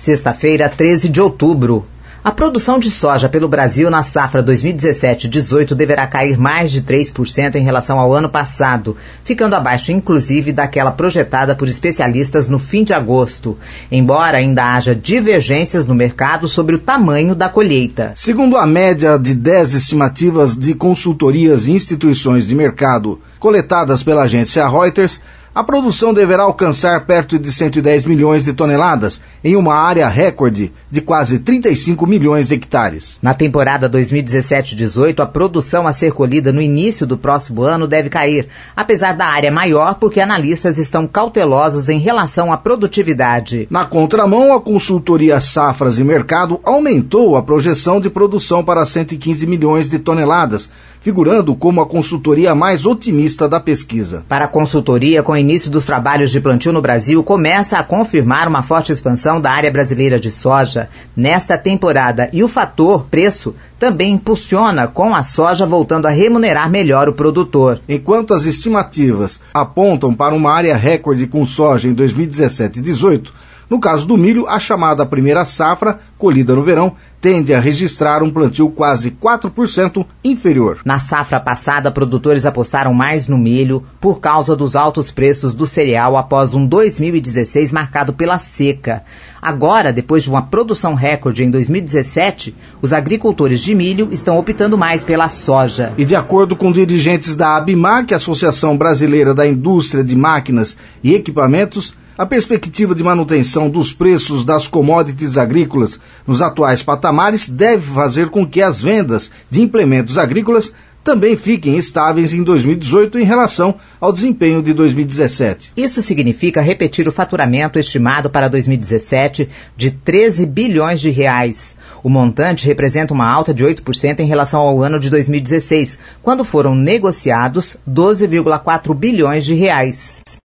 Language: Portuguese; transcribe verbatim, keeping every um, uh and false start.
Sexta-feira, treze de outubro. A produção de soja pelo Brasil na safra dois mil e dezessete dezoito deverá cair mais de três por cento em relação ao ano passado, ficando abaixo inclusive daquela projetada por especialistas no fim de agosto, embora ainda haja divergências no mercado sobre o tamanho da colheita. Segundo a média de dez estimativas de consultorias e instituições de mercado coletadas pela agência Reuters, a produção deverá alcançar perto de cento e dez milhões de toneladas, em uma área recorde de quase trinta e cinco milhões de hectares. Na temporada dois mil e dezessete dezoito, a produção a ser colhida no início do próximo ano deve cair, apesar da área maior, porque analistas estão cautelosos em relação à produtividade. Na contramão, a consultoria Safras e Mercado aumentou a projeção de produção para cento e quinze milhões de toneladas, figurando como a consultoria mais otimista da pesquisa. Para a consultoria, com o início dos trabalhos de plantio no Brasil, começa a confirmar uma forte expansão da área brasileira de soja nesta temporada, e o fator preço também impulsiona, com a soja voltando a remunerar melhor o produtor. Enquanto as estimativas apontam para uma área recorde com soja em dois mil e dezessete dezoito, no caso do milho, a chamada primeira safra, colhida no verão, tende a registrar um plantio quase quatro por cento inferior. Na safra passada, produtores apostaram mais no milho por causa dos altos preços do cereal após um dois mil e dezesseis marcado pela seca. Agora, depois de uma produção recorde em dois mil e dezessete, os agricultores de milho estão optando mais pela soja. E de acordo com dirigentes da ABIMAQ, Associação Brasileira da Indústria de Máquinas e Equipamentos, a perspectiva de manutenção dos preços das commodities agrícolas nos atuais patamares deve fazer com que as vendas de implementos agrícolas também fiquem estáveis em dois mil e dezoito em relação ao desempenho de dois mil e dezessete. Isso significa repetir o faturamento estimado para dois mil e dezessete de treze bilhões de reais. O montante representa uma alta de oito por cento em relação ao ano de dois mil e dezesseis, quando foram negociados doze vírgula quatro bilhões de reais.